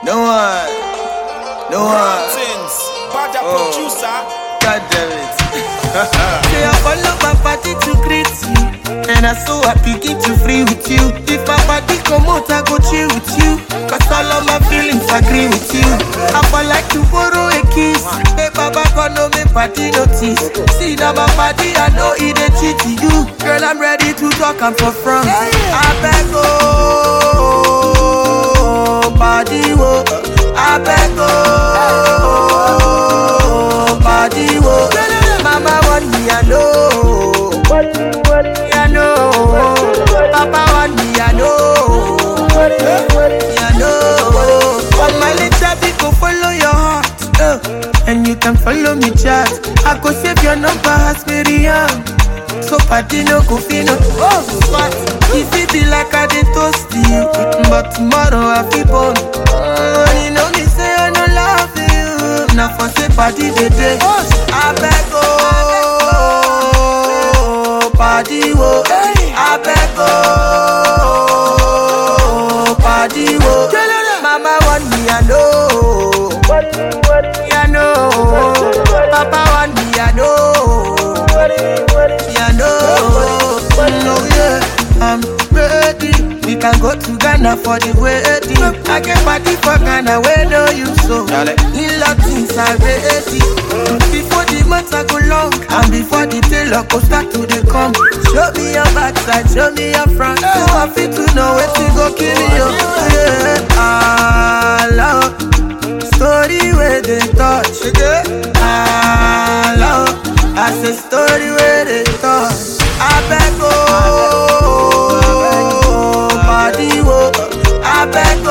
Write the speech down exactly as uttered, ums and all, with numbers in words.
No one, no one. Bad Oh. producer. God damn it. Say I follow my party to greet you, and I so happy get to free with you. If my party come out, I go chill with you, cause all of my feelings agree with you. I for like to borrow a kiss. Hey Baba, God no me party notice. See now my party, I know it ain't cheat to you. Girl, I'm ready to talk, I'm for front. I beg oh, body wo. I beg oh, body wo. Mama want me, I know. I know. Papa want me, I know. I know. All my little people follow your heart, uh, and you can follow me, chat. I go save your number, as Miriam. So party no go feel no. Oh, but if it be like I did toast you, but tomorrow I feel born. Oh, you know me say I no love you. Now for say party the day. I beg oh, party wo. I beg oh, party wo. Mama want me, I know. I know. Papa want me, I know. I know. No, yeah, I'm ready. We can go to Ghana for the wedding. I can party for Ghana where no you so. In Latins are ready. Before the months I go long, and before the tailor go start to the come. Show me your backside, show me your front. So happy to know where to go kill you. Yeah, I love story where they touch. I love I say story where they touch. I beg oh, body wo. I beg